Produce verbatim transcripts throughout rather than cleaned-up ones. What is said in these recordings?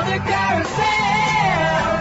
the carousel.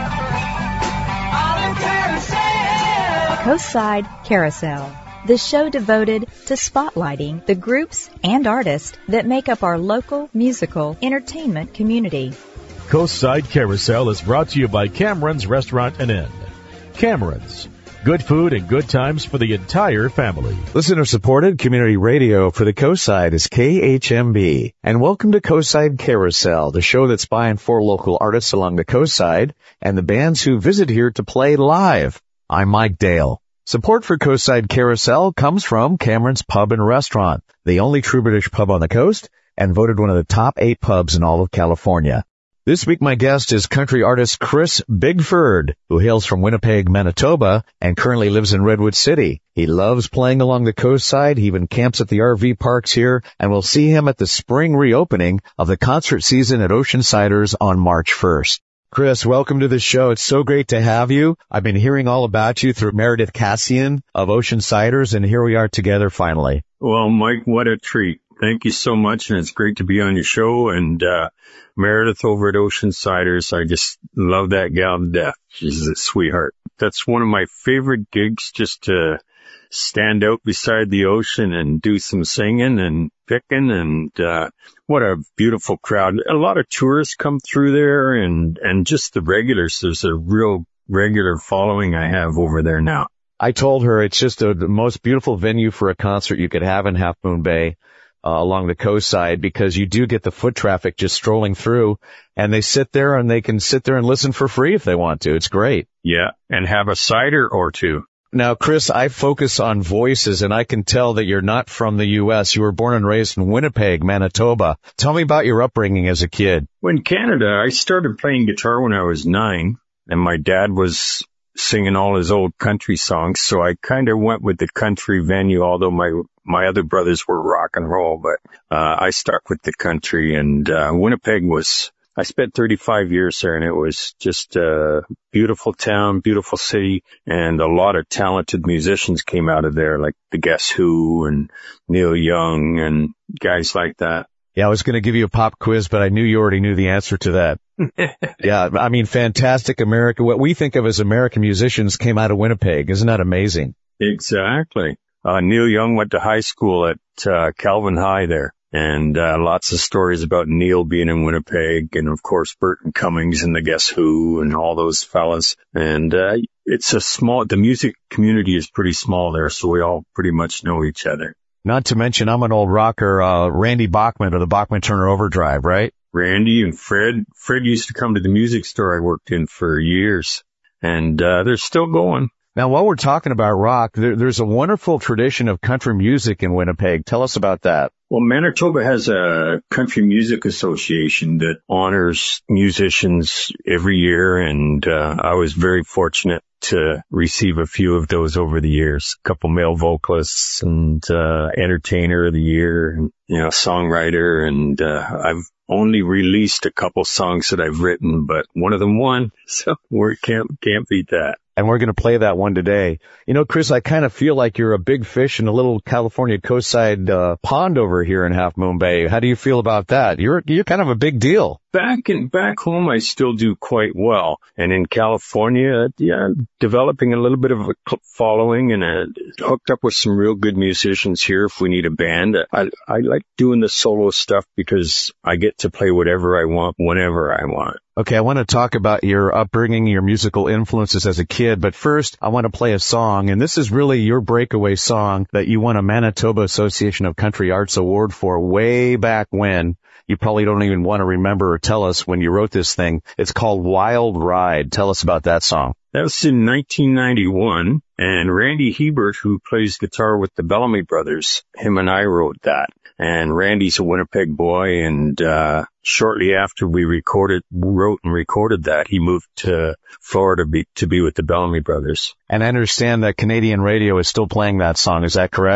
On the carousel. Coastside Carousel, the show devoted to spotlighting the groups and artists that make up our local musical entertainment community. Coastside Carousel is brought to you by Cameron's Restaurant and Inn. Cameron's, good food and good times for the entire family. Listener-supported community radio for the Coastside is K H M B. And welcome to Coastside Carousel, the show that's by and for local artists along the Coastside and the bands who visit here to play live. I'm Mike Dale. Support for Coastside Carousel comes from Cameron's Pub and Restaurant, the only true British pub on the coast, and voted one of the top eight pubs in all of California. This week my guest is country artist Chris Bigford, who hails from Winnipeg, Manitoba, and currently lives in Redwood City. He loves playing along the coastside. He even camps at the R V parks here, and we'll see him at the spring reopening of the concert season at Oceansiders on March first. Chris, welcome to the show. It's so great to have you. I've been hearing all about you through Meredith Cassian of Oceansiders, and here we are together finally. Well, Mike, what a treat. Thank you so much, and it's great to be on your show. And uh Meredith over at Oceansiders, I just love that gal to death. She's a sweetheart. That's one of my favorite gigs, just to stand out beside the ocean and do some singing and picking. And uh what a beautiful crowd. A lot of tourists come through there, and and just the regulars. There's a real regular following I have over there now. I told her it's just a, the most beautiful venue for a concert you could have in Half Moon Bay. Uh, along the coastside, because you do get the foot traffic just strolling through, and they sit there and they can sit there and listen for free if they want to. It's great. Yeah, and have a cider or two. Now, Chris, I focus on voices, and I can tell that you're not from the U S. You were born and raised in Winnipeg, Manitoba. Tell me about your upbringing as a kid. Well, in Canada, I started playing guitar when I was nine, and my dad was singing all his old country songs, so I kind of went with the country venue, although my my other brothers were rock and roll, but uh I stuck with the country. And uh Winnipeg was, I spent thirty-five years there, and it was just a beautiful town, beautiful city, and a lot of talented musicians came out of there, like the Guess Who and Neil Young and guys like that. Yeah, I was going to give you a pop quiz, but I knew you already knew the answer to that. Yeah, I mean, fantastic America. What we think of as American musicians came out of Winnipeg. Isn't that amazing? Exactly. Uh, Neil Young went to high school at uh, Calvin High there, and uh, lots of stories about Neil being in Winnipeg, and of course Burton Cummings and the Guess Who and all those fellas. And uh, it's a small, the music community is pretty small there, so we all pretty much know each other. Not to mention, I'm an old rocker, uh, Randy Bachman of the Bachman Turner Overdrive, right? Randy and Fred. Fred used to come to the music store I worked in for years, and uh, they're still going. Now, while we're talking about rock, there, there's a wonderful tradition of country music in Winnipeg. Tell us about that. Well, Manitoba has a country music association that honors musicians every year, and uh, I was very fortunate to receive a few of those over the years. A couple male vocalists and uh entertainer of the year, and, you know, songwriter, and uh I've only released a couple songs that I've written, but one of them won, so we can't can't beat that. And we're going to play that one today. You know, Chris, I kind of feel like you're a big fish in a little California coastside uh, pond over here in Half Moon Bay. How do you feel about that? You're you're kind of a big deal. Back in back home, I still do quite well, and in California, yeah, developing a little bit of a following, and uh, hooked up with some real good musicians here. If we need a band, I I like doing the solo stuff because I get to play whatever I want, whenever I want. Okay, I want to talk about your upbringing, your musical influences as a kid, but first I want to play a song, and this is really your breakaway song that you won a Manitoba Association of Country Arts Award for way back when. You probably don't even want to remember or tell us when you wrote this thing. It's called Wild Ride. Tell us about that song. That was in nineteen ninety-one, and Randy Hebert, who plays guitar with the Bellamy Brothers, him and I wrote that. And Randy's a Winnipeg boy, and uh shortly after we recorded, wrote and recorded that, he moved to Florida be, to be with the Bellamy Brothers. And I understand that Canadian radio is still playing that song. Is that correct?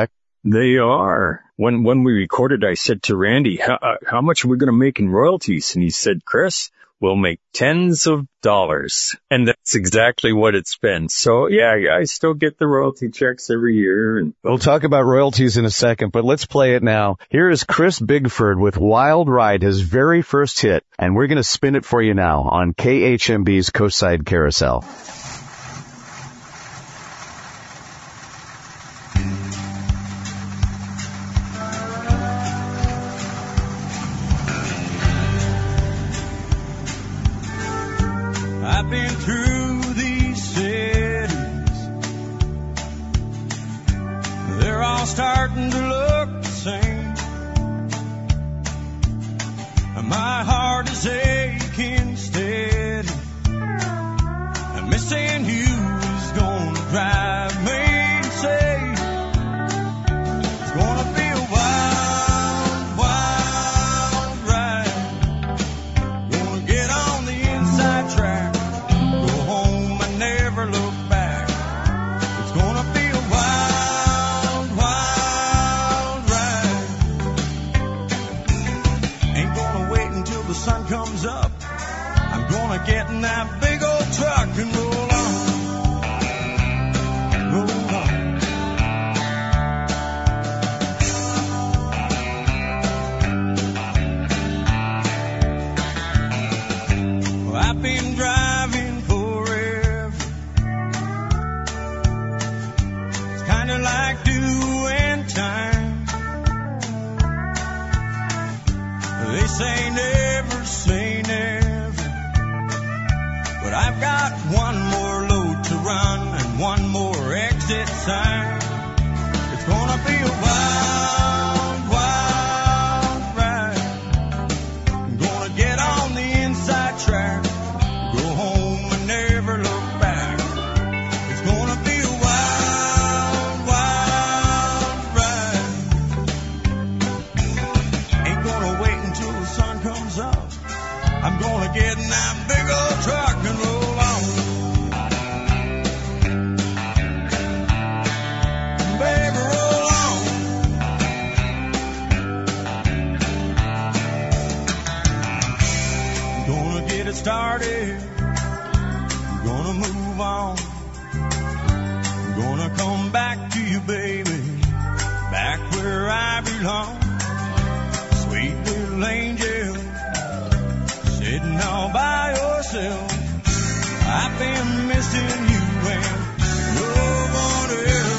They are. When when we recorded, I said to Randy, how, uh, how much are we going to make in royalties? And he said, Chris, we'll make tens of dollars. And that's exactly what it's been. So, yeah, I still get the royalty checks every year. And we'll talk about royalties in a second, but let's play it now. Here is Chris Bigford with Wild Ride, his very first hit. And we're going to spin it for you now on K H M B's Coastside Carousel. I've been through these cities. They're all starting to look the same. My heart is aching steady. And missing you is gonna drive me insane. It's gonna be a wild, wild ride. Gonna get on the inside track. Comes up, I'm gonna get in that big old truck and roll on, roll on. Well, I've been driving forever. It's kinda like doing time. They say never say never, but I've got one more load to run and one more exit sign. It's gonna be a wild, wild ride. I'm gonna get on the inside track, go home and never look back. It's gonna be a wild, wild ride. Ain't gonna wait until the sun comes up. I'm gonna get in that big old truck and roll on. Baby, roll on. I'm gonna get it started. I'm gonna move on. I'm gonna come back to you, baby. Back where I belong. Sweet little angel, sitting all by yourself. I've been missing you and nobody else.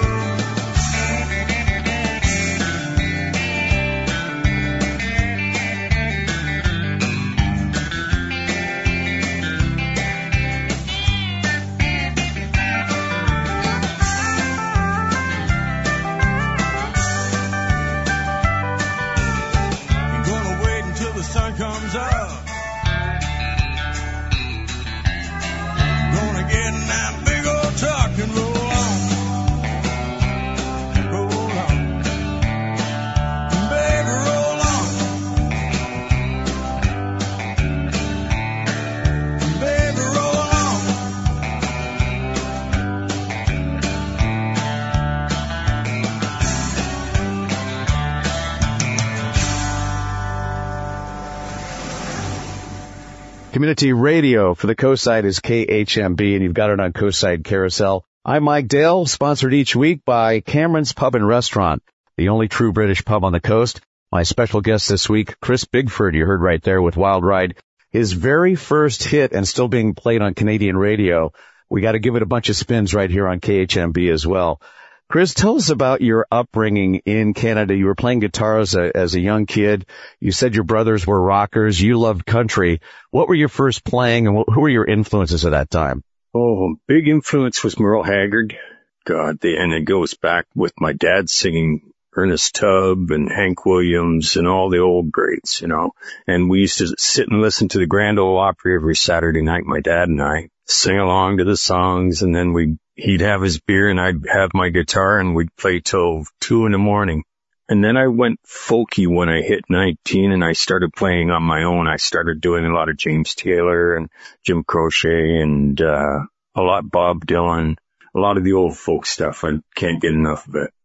I'm gonna wait until the sun comes up. Get in that big old truck and roll on, roll on, baby, roll on, baby, roll on. Community radio for the Coastside is K H M B, and you've got it on Coastside Carousel. I'm Mike Dale, sponsored each week by Cameron's Pub and Restaurant, the only true British pub on the coast. My special guest this week, Chris Bigford, you heard right there with Wild Ride. His very first hit and still being played on Canadian radio. We got to give it a bunch of spins right here on K H M B as well. Chris, tell us about your upbringing in Canada. You were playing guitar as a, as a young kid. You said your brothers were rockers. You loved country. What were your first playing, and what, who were your influences at that time? Oh, big influence was Merle Haggard. God, they, and it goes back with my dad singing Ernest Tubb and Hank Williams and all the old greats, you know. And we used to sit and listen to the Grand Ole Opry every Saturday night, my dad and I, sing along to the songs, and then we he'd have his beer and I'd have my guitar and we'd play till two in the morning. And then I went folky when I hit nineteen and I started playing on my own. I started doing a lot of James Taylor and Jim Croce and, uh, a lot Bob Dylan, a lot of the old folk stuff. I can't get enough of it.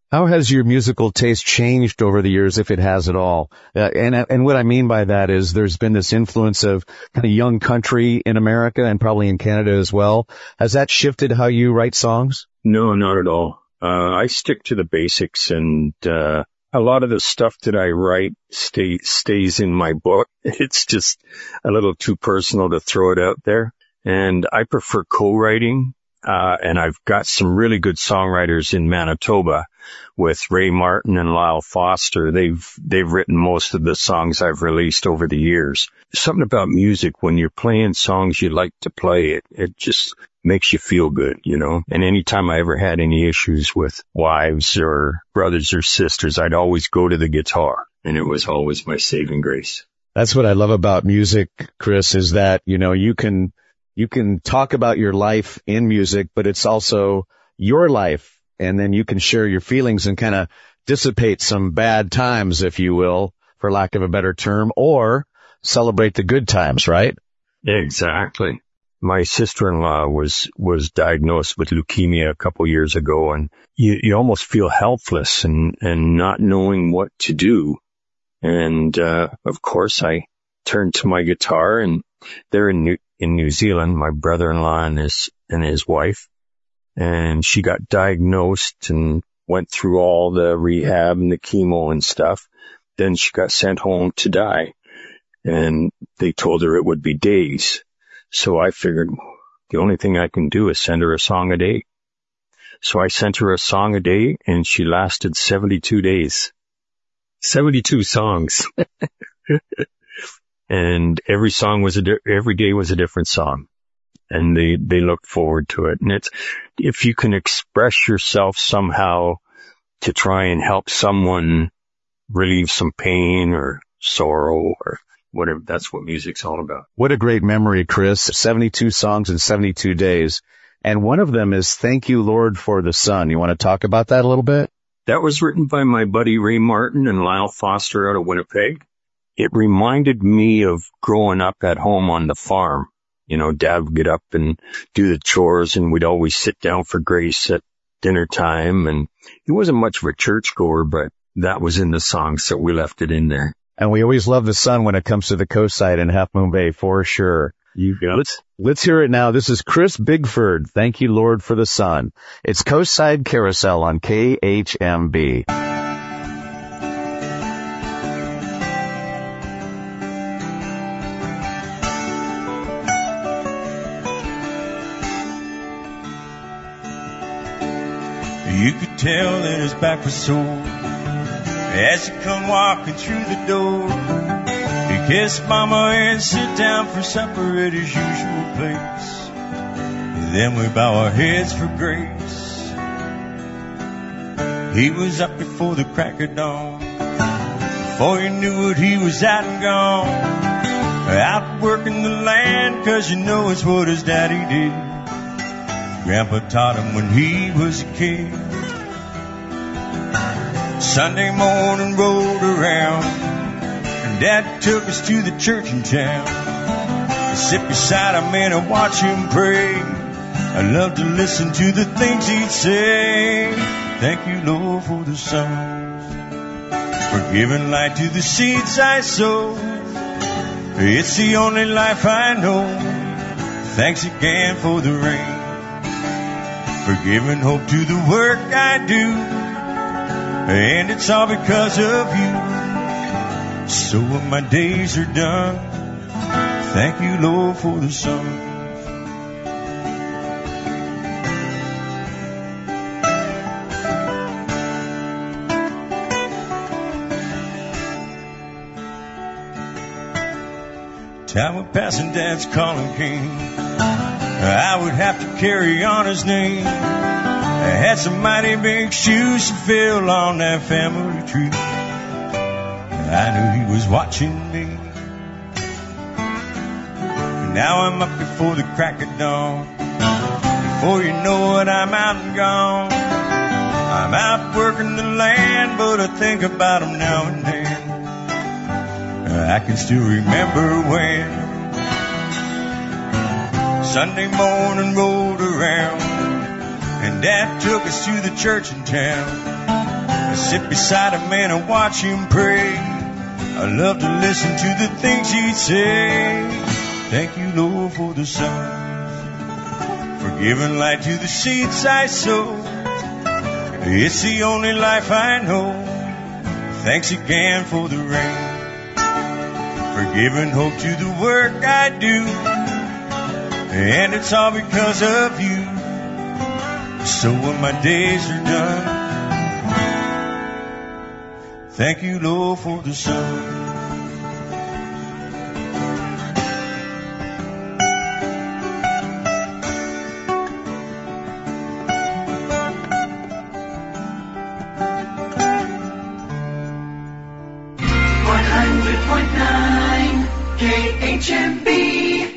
How has your musical taste changed over the years, if it has at all? Uh, and and what I mean by that is there's been this influence of kind of young country in America and probably in Canada as well. Has that shifted how you write songs? No, not at all. Uh, I stick to the basics, and uh, a lot of the stuff that I write stay, stays in my book. It's just a little too personal to throw it out there. And I prefer co-writing. Uh, and I've got some really good songwriters in Manitoba with Ray Martin and Lyle Foster. They've, they've written most of the songs I've released over the years. Something about music, when you're playing songs you like to play, it, it just makes you feel good, you know? And anytime I ever had any issues with wives or brothers or sisters, I'd always go to the guitar, and it was always my saving grace. That's what I love about music, Chris, is that, you know, you can, You can talk about your life in music, but it's also your life, and then you can share your feelings and kind of dissipate some bad times, if you will, for lack of a better term, or celebrate the good times, right? Exactly. My sister-in-law was was diagnosed with leukemia a couple years ago, and you, you almost feel helpless and, and not knowing what to do. And uh, of course, I turned to my guitar, and they're in New in New Zealand, my brother-in-law and his, and his wife, and she got diagnosed and went through all the rehab and the chemo and stuff. Then she got sent home to die, and they told her it would be days. So I figured the only thing I can do is send her a song a day. So I sent her a song a day, and she lasted seventy-two days. seventy-two songs. And every song was a, di- every day was a different song. And they, they looked forward to it. And it's, if you can express yourself somehow to try and help someone relieve some pain or sorrow or whatever, that's what music's all about. What a great memory, Chris. seventy-two songs in seventy-two days. And one of them is Thank You, Lord, for the Sun. You want to talk about that a little bit? That was written by my buddy Ray Martin and Lyle Foster out of Winnipeg. It reminded me of growing up at home on the farm. You know, Dad would get up and do the chores, and we'd always sit down for grace at dinner time. And he wasn't much of a churchgoer, but that was in the song, so we left it in there. And we always love the sun when it comes to the coast side in Half Moon Bay, for sure. You got let's, it. Let's hear it now. This is Chris Bigford. Thank you, Lord, for the sun. It's Coastside Carousel on K H M B. You could tell that his back was sore as he come walking through the door. He kissed Mama and sit down for supper at his usual place. Then we bow our heads for grace. He was up before the crack of dawn. Before you knew it, he was out and gone, out working the land, 'cause you know it's what his daddy did. Grandpa taught him when he was a kid. Sunday morning rolled around, and Dad took us to the church in town. I sit beside him and I watch him pray. I love to listen to the things he'd say. Thank you, Lord, for the sun, for giving light to the seeds I sow. It's the only life I know. Thanks again for the rain, for giving hope to the work I do. And it's all because of you. So when my days are done, thank you, Lord, for the sun. Time would pass and Dad's calling came. I would have to carry on his name. I had some mighty big shoes to fill on that family tree. I knew he was watching me. Now I'm up before the crack of dawn. Before you know it, I'm out and gone. I'm out working the land, but I think about him now and then. I can still remember when Sunday morning rolled around, and Dad took us to the church in town. sit beside a man and watch him pray. I love to listen to the things he'd say. Thank you, Lord, for the sun, for giving light to the seeds I sow. It's the only life I know. Thanks again for the rain, for giving hope to the work I do. And it's all because of you. So when my days are done, thank you, Lord, for the sun. one hundred point nine K H M B.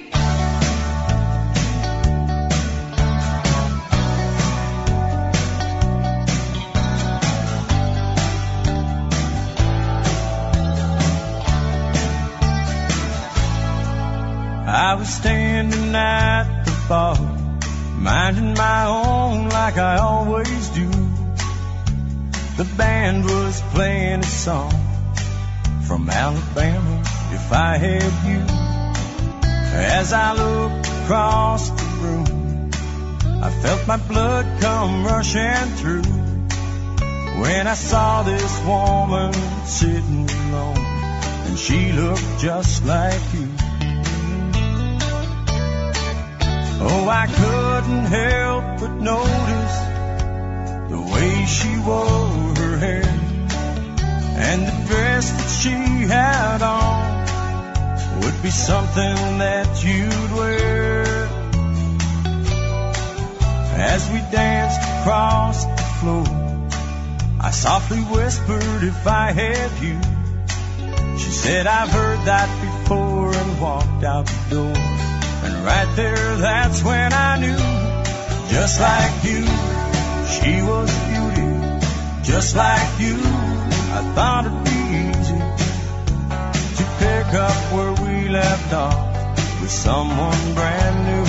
I was standing at the bar, minding my own like I always do. The band was playing a song from Alabama, If I Had You. As I looked across the room, I felt my blood come rushing through, when I saw this woman sitting alone, and she looked just like you. Oh, I couldn't help but notice the way she wore her hair, and the dress that she had on would be something that you'd wear. As we danced across the floor, I softly whispered, if I had you. She said, I've heard that before, and walked out the door. And right there, that's when I knew, just like you, she was beauty, just like you. I thought it'd be easy to pick up where we left off with someone brand new.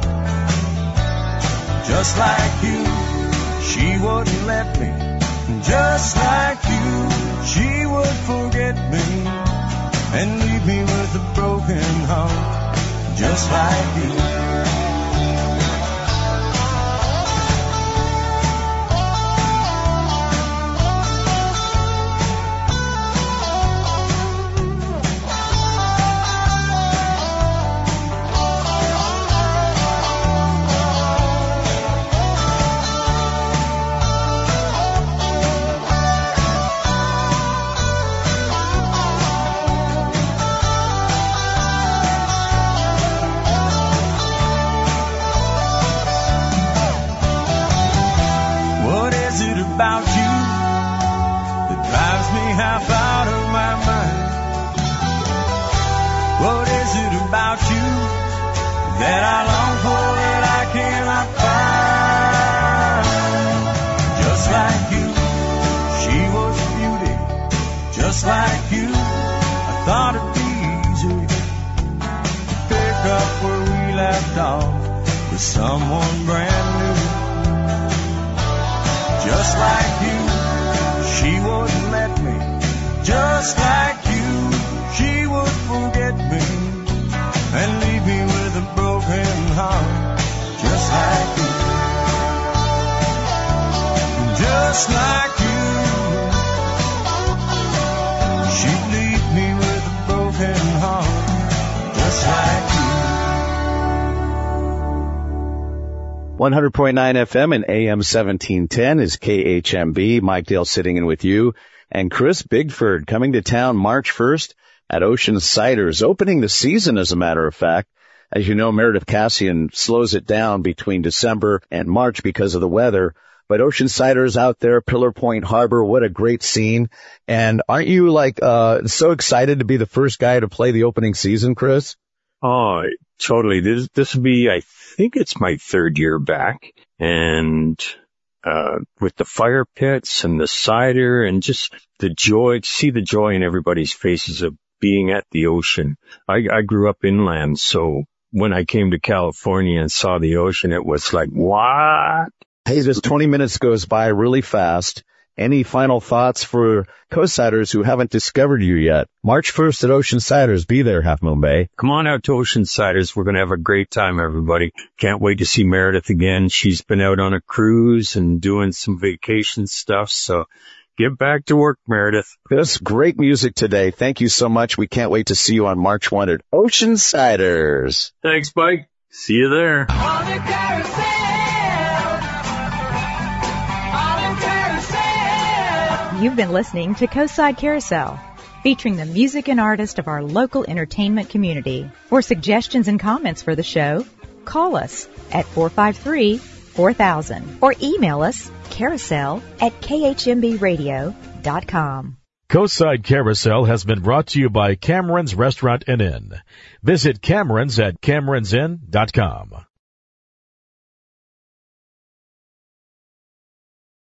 Just like you, she wouldn't let me. Just like you, she would forget me and leave me with a broken heart. Just like you. About you that drives me half out of my mind. What is it about you that I long for that I cannot find? Just like you, she was beauty. Just like you, I thought it'd be easy to pick up where we left off with someone brand new. Just like you, she wouldn't let me. Just like you, she would forget me and leave me with a broken heart. Just like you, just like you, she'd leave me with a broken heart. Just like you. one hundred point nine F M and A M seventeen ten is K H M B. Mike Dale sitting in with you. And Chris Bigford coming to town March first at Ocean Ciders, opening the season, as a matter of fact. As you know, Meredith Cassian slows it down between December and March because of the weather. But Ocean Ciders out there, Pillar Point Harbor, what a great scene. And aren't you, like, uh so excited to be the first guy to play the opening season, Chris? Oh, totally. This, this will be, I think it's my third year back. And, uh, with the fire pits and the cider and just the joy, see the joy in everybody's faces of being at the ocean. I, I grew up inland, so when I came to California and saw the ocean, it was like, what? Hey, this twenty minutes goes by really fast. Any final thoughts for Coastsiders who haven't discovered you yet? March first at Ocean Ciders. Be there, Half Moon Bay. Come on out to Ocean Ciders. We're going to have a great time, everybody. Can't wait to see Meredith again. She's been out on a cruise and doing some vacation stuff, so get back to work, Meredith. This great music today. Thank you so much. We can't wait to see you on March first at Ocean Ciders. Thanks, Mike. See you there. On the carousel. On the carousel. You've been listening to Coastside Carousel, featuring the music and artists of our local entertainment community. For suggestions and comments for the show, call us at four five three, four thousand or email us carousel at k h m b radio dot com. Coastside Carousel has been brought to you by Cameron's Restaurant and Inn. Visit Cameron's at camerons inn dot com.